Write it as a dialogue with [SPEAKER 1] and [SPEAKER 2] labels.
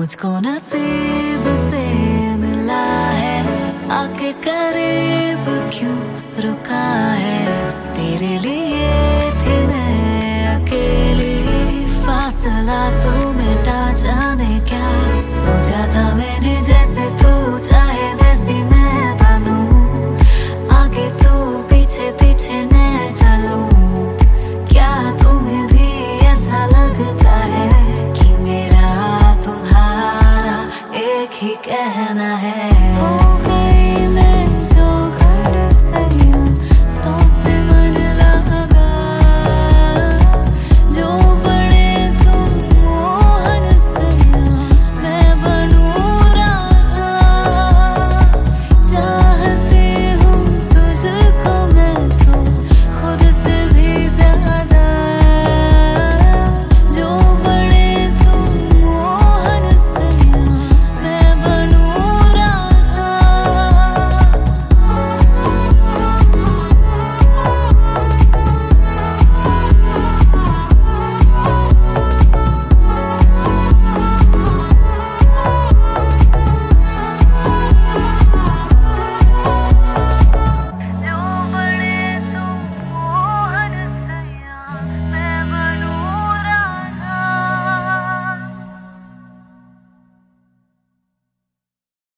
[SPEAKER 1] मुझको नसीब से मिला है, आके करीब क्यों रुका है। तेरे लिए थी मैं अकेली, फासला तो मिटा जाने क्या। सोचा था मैंने जैसे तू चाहे वैसी मैं बनूं, आगे तू पीछे पीछे मैं चलूं। क्या तुम्हें भी ऐसा लगता है कि मेरा तुम्हारा एक ही कहना है।